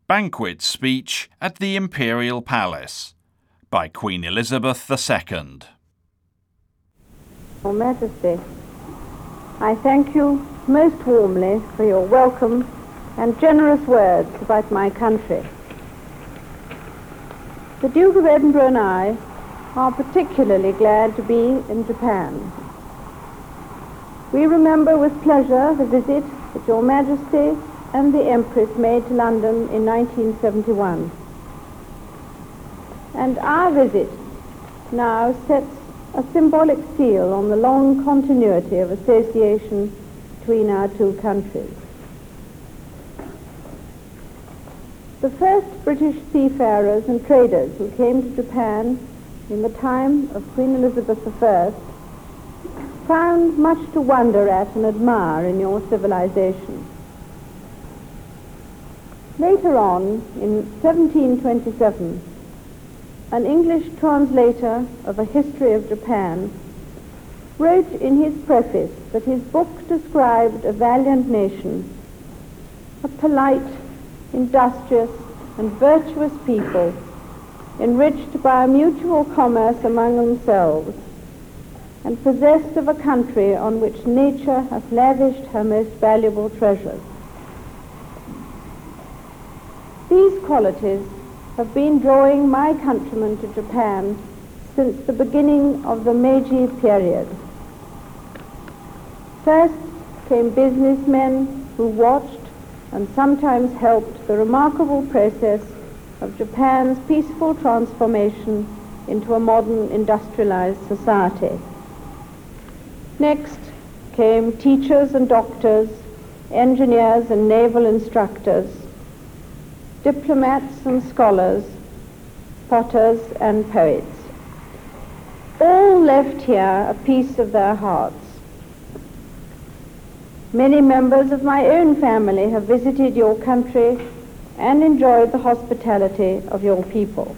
Banquet Speech at the Imperial Palace by Queen Elizabeth II. Your Majesty, I thank you most warmly for your welcome and generous words about my country. The Duke of Edinburgh and I are particularly glad to be in Japan. We remember with pleasure the visit that Your Majesty and the Empress made to London in 1971. And our visit now sets a symbolic seal on the long continuity of association between our two countries. The first British seafarers and traders who came to Japan in the time of Queen Elizabeth I found much to wonder at and admire in your civilization. Later on, in 1727, an English translator of a history of Japan wrote in his preface that his book described a valiant nation, a polite, industrious, and virtuous people, enriched by a mutual commerce among themselves, and possessed of a country on which nature hath lavished her most valuable treasures. These qualities have been drawing my countrymen to Japan since the beginning of the Meiji period. First came businessmen who watched and sometimes helped the remarkable process of Japan's peaceful transformation into a modern industrialized society. Next came teachers and doctors, engineers and naval instructors, diplomats and scholars, potters and poets. All left here a piece of their hearts. Many members of my own family have visited your country and enjoyed the hospitality of your people.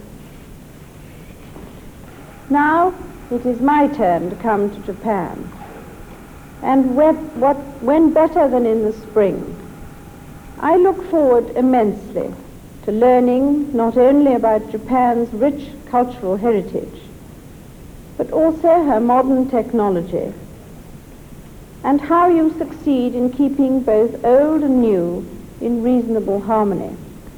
Now it is my turn to come to Japan. And when better than in the spring? I look forward immensely to learning not only about Japan's rich cultural heritage, but also her modern technology, and how you succeed in keeping both old and new in reasonable harmony.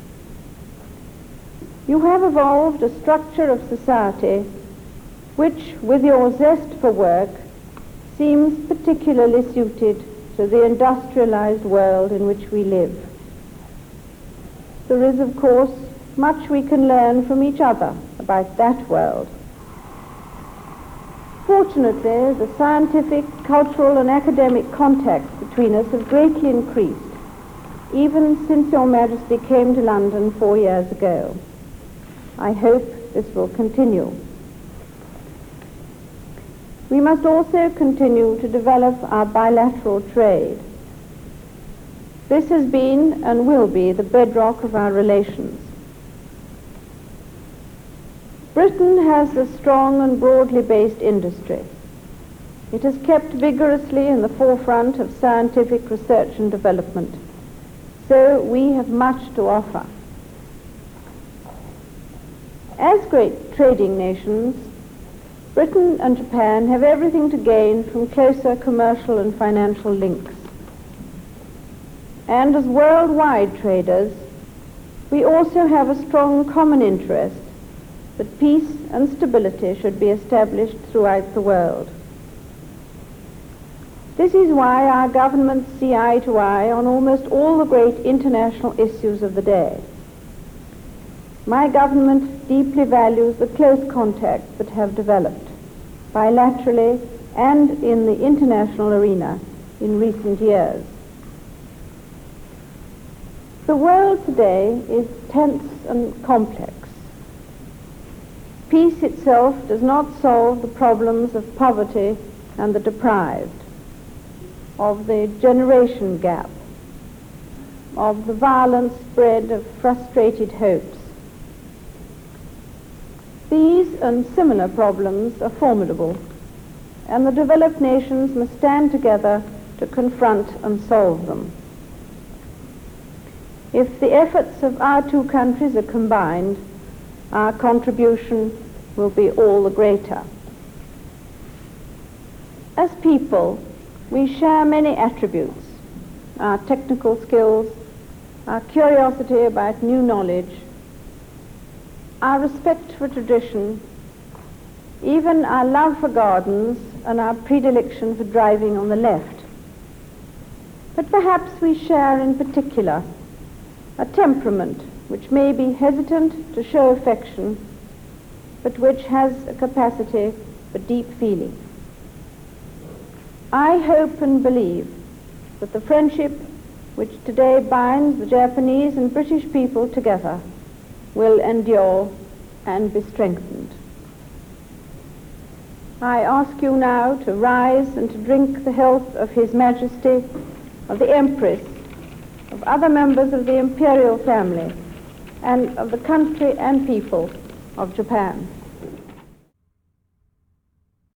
You have evolved a structure of society which, with your zest for work, seems particularly suited to the industrialized world in which we live. There is, of course, much we can learn from each other about that world. Fortunately, the scientific, cultural, and academic contacts between us have greatly increased, even since Your Majesty came to London 4 years ago. I hope this will continue. We must also continue to develop our bilateral trade. This has been and will be the bedrock of our relations. Britain has a strong and broadly based industry. It has kept vigorously in the forefront of scientific research and development, so we have much to offer. As great trading nations, Britain and Japan have everything to gain from closer commercial and financial links. And as worldwide traders, we also have a strong common interest that peace and stability should be established throughout the world. This is why our governments see eye to eye on almost all the great international issues of the day. My government deeply values the close contacts that have developed, bilaterally and in the international arena, in recent years. The world today is tense and complex. Peace itself does not solve the problems of poverty and the deprived, of the generation gap, of the violent spread of frustrated hopes. These and similar problems are formidable, and the developed nations must stand together to confront and solve them. If the efforts of our two countries are combined, our contribution will be all the greater. As people, we share many attributes: our technical skills, our curiosity about new knowledge, our respect for tradition, even our love for gardens and our predilection for driving on the left. But perhaps we share in particular a temperament which may be hesitant to show affection, but which has a capacity for deep feeling. I hope and believe that the friendship which today binds the Japanese and British people together will endure and be strengthened. I ask you now to rise and to drink the health of His Majesty, of the Empress, of other members of the imperial family, and of the country and people of Japan.